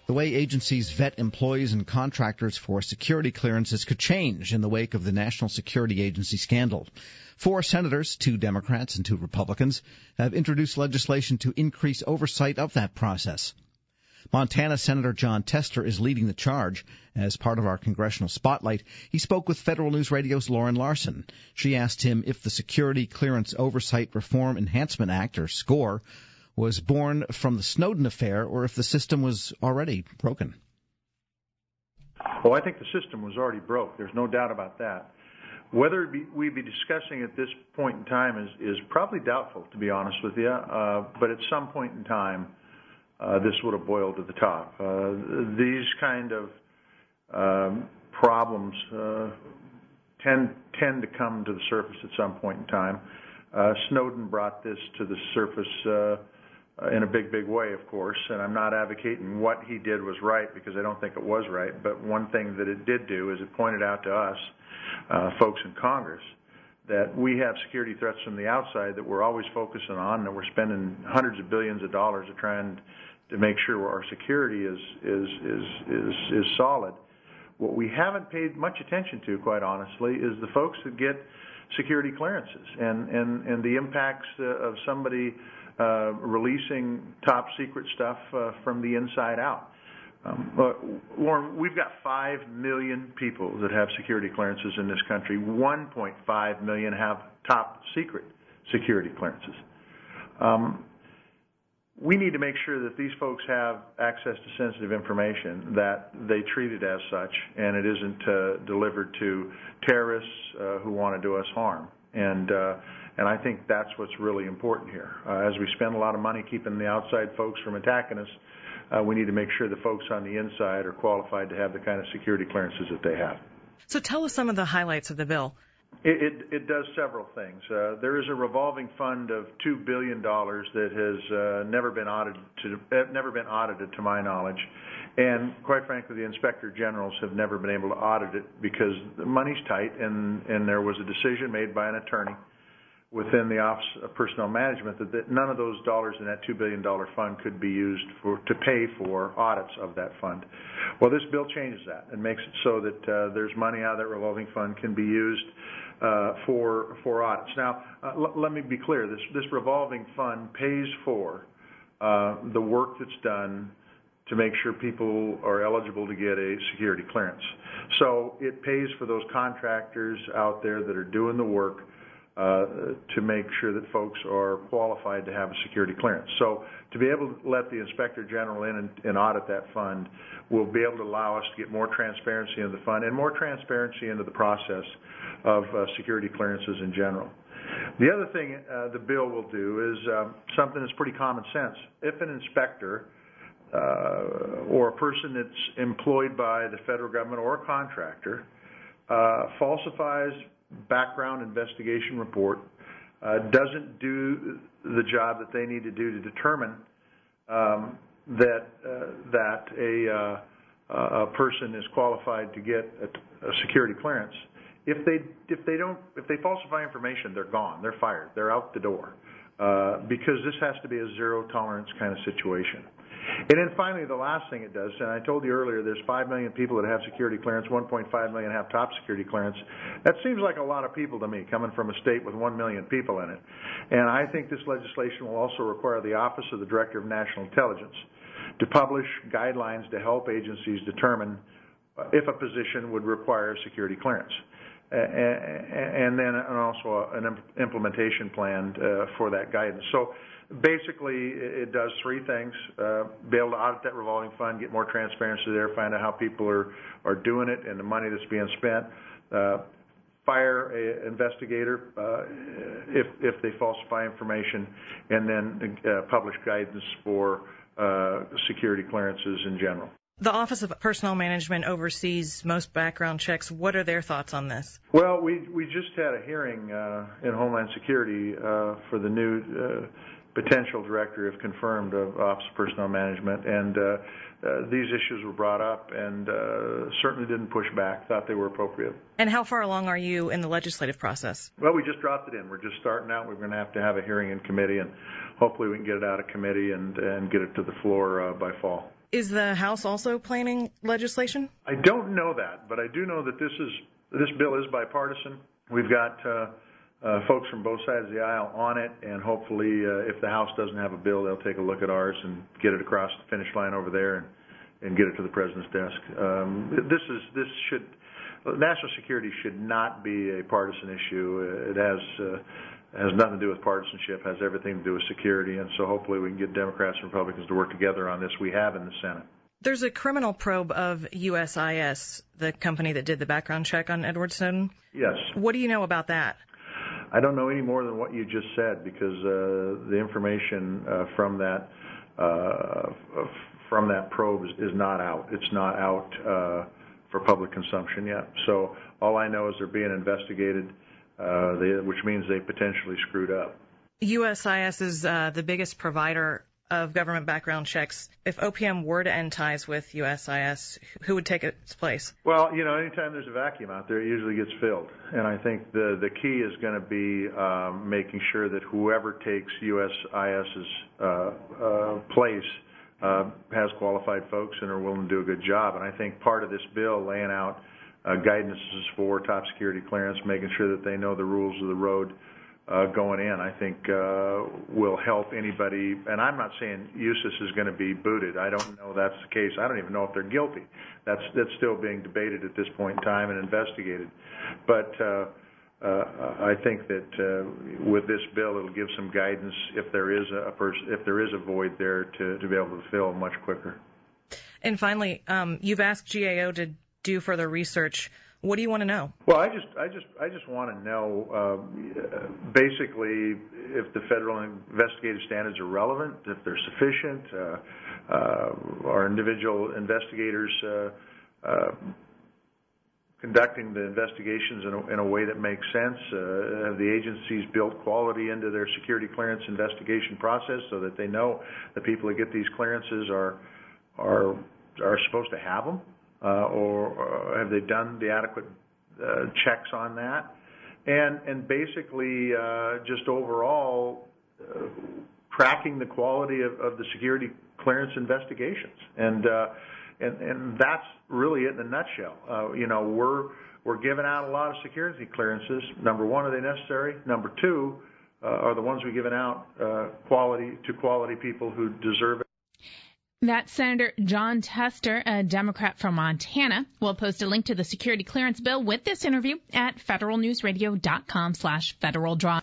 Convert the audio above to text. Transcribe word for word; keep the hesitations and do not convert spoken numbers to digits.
The way agencies vet employees and contractors for security clearances could change in the wake of the National Security Agency scandal. Four senators, two Democrats and two Republicans, have introduced legislation to increase oversight of that process. Montana Senator Jon Tester is leading the charge. As part of our congressional spotlight, he spoke with Federal News Radio's Lauren Larson. She asked him if the Security Clearance Oversight Reform Enhancement Act, or SCORE, was born from the Snowden affair, or if the system was already broken. Well, I think the system was already broke. There's no doubt about that. Whether be, we be discussing at this point in time is, is probably doubtful, to be honest with you. Uh, but at some point in time, uh, this would have boiled to the top. Uh, these kind of um, problems uh, tend tend to come to the surface at some point in time. Uh, Snowden brought this to the surface uh, in a big, big way, of course, and I'm not advocating what he did was right, because I don't think it was right, but one thing that it did do is it pointed out to us, uh, folks in Congress, that we have security threats from the outside that we're always focusing on, and that we're spending hundreds of billions of dollars to try and to make sure our security is, is, is, is, is solid. What we haven't paid much attention to, quite honestly, is the folks that get security clearances and, and, and the impacts uh, of somebody uh, releasing top secret stuff uh, from the inside out. Um, but, Lauren, we've got five million people that have security clearances in this country. one point five million have top secret security clearances. Um, we need to make sure that these folks have access to sensitive information, that they treat it as such, and it isn't uh, delivered to terrorists uh, who want to do us harm. And uh, and I think that's what's really important here. Uh, as we spend a lot of money keeping the outside folks from attacking us, uh, we need to make sure the folks on the inside are qualified to have the kind of security clearances that they have. So tell us some of the highlights of the bill. It, it, it does several things. Uh, there is a revolving fund of two billion dollars that has uh, never been audited to uh, never been audited to my knowledge, and quite frankly, the inspector generals have never been able to audit it because the money's tight, and, and there was a decision made by an attorney within the Office of Personnel Management that, that none of those dollars in that two billion dollars fund could be used for to pay for audits of that fund. Well, this bill changes that and makes it so that uh, there's money out of that revolving fund can be used uh, for for audits. Now, uh, l- let me be clear. This this revolving fund pays for uh, the work that's done to make sure people are eligible to get a security clearance. So it pays for those contractors out there that are doing the work Uh, to make sure that folks are qualified to have a security clearance. So to be able to let the Inspector General in and, and audit that fund will be able to allow us to get more transparency into the fund and more transparency into the process of uh, security clearances in general. The other thing uh, the bill will do is uh, something that's pretty common sense. If an inspector uh, or a person that's employed by the federal government or a contractor uh, falsifies background investigation report, uh, doesn't do the job that they need to do to determine um, that uh, that a, uh, a person is qualified to get a, a security clearance. If they if they don't if they falsify information, they're gone. They're fired. They're out the door uh, because this has to be a zero tolerance kind of situation. And then finally, the last thing it does, and I told you earlier, there's five million people that have security clearance, one point five million have top security clearance. That seems like a lot of people to me, coming from a state with one million people in it. And I think this legislation will also require the Office of the Director of National Intelligence to publish guidelines to help agencies determine if a position would require security clearance. And then also an implementation plan for that guidance. So basically, it does three things: uh, be able to audit that revolving fund, get more transparency there, find out how people are, are doing it and the money that's being spent, uh, fire an investigator uh, if, if they falsify information, and then uh, publish guidance for uh, security clearances in general. The Office of Personnel Management oversees most background checks. What are their thoughts on this? Well, we, we just had a hearing uh, in Homeland Security uh, for the new uh, potential director, if confirmed, of Office of Personnel Management, and uh, uh, these issues were brought up and uh, certainly didn't push back, thought they were appropriate. And how far along are you in the legislative process? Well, we just dropped it in. We're just starting out. We're going to have to have a hearing in committee, and hopefully we can get it out of committee and, and get it to the floor uh, by fall. Is the House also planning legislation? I don't know that, but I do know that this is this bill is bipartisan. We've got uh, uh, folks from both sides of the aisle on it, and hopefully, uh, if the House doesn't have a bill, they'll take a look at ours and get it across the finish line over there and, and get it to the president's desk. Um, this is this should national security should not be a partisan issue. It has uh, has nothing to do with partisanship. Has everything to do with security, and so hopefully we can get Democrats and Republicans to work together on this. We have in the Senate. There's a criminal probe of U S I S, the company that did the background check on Edward Snowden. Yes. What do you know about that? I don't know any more than what you just said, because uh, the information uh, from that uh, from that probe is, is not out. It's not out uh, for public consumption yet. So all I know is they're being investigated, uh, they, which means they potentially screwed up. U S I S is uh, the biggest provider of government background checks. If O P M were to end ties with U S I S, who would take its place? Well, you know, anytime there's a vacuum out there, it usually gets filled. And I think the the key is going to be um, making sure that whoever takes U S I S's uh, uh, place uh, has qualified folks and are willing to do a good job. And I think part of this bill laying out uh, guidances for top security clearance, making sure that they know the rules of the road Uh, going in, I think uh, will help anybody. And I'm not saying U S I S is going to be booted. I don't know that's the case. I don't even know if they're guilty. That's that's still being debated at this point in time and investigated. But uh, uh, I think that uh, with this bill, it'll give some guidance if there is a person, if there is a void there, to, to be able to fill much quicker. And finally, um, you've asked G A O to do further research. What do you want to know? Well, I just, I just, I just want to know, uh, basically, if the federal investigative standards are relevant, if they're sufficient, uh, uh, are individual investigators uh, uh, conducting the investigations in a, in a way that makes sense? Uh, have the agencies built quality into their security clearance investigation process so that they know the people that get these clearances are are are supposed to have them? Uh, or, or have they done the adequate uh, checks on that? And and basically, uh, just overall, uh, tracking the quality of, of the security clearance investigations. And uh, and and that's really it in a nutshell. Uh, you know, we're we're giving out a lot of security clearances. Number one, are they necessary? Number two, uh, are the ones we're giving out uh, quality to quality people who deserve it? That's Senator Jon Tester, a Democrat from Montana. We'll post a link to the security clearance bill with this interview at federal news radio dot com slash Federal Drive.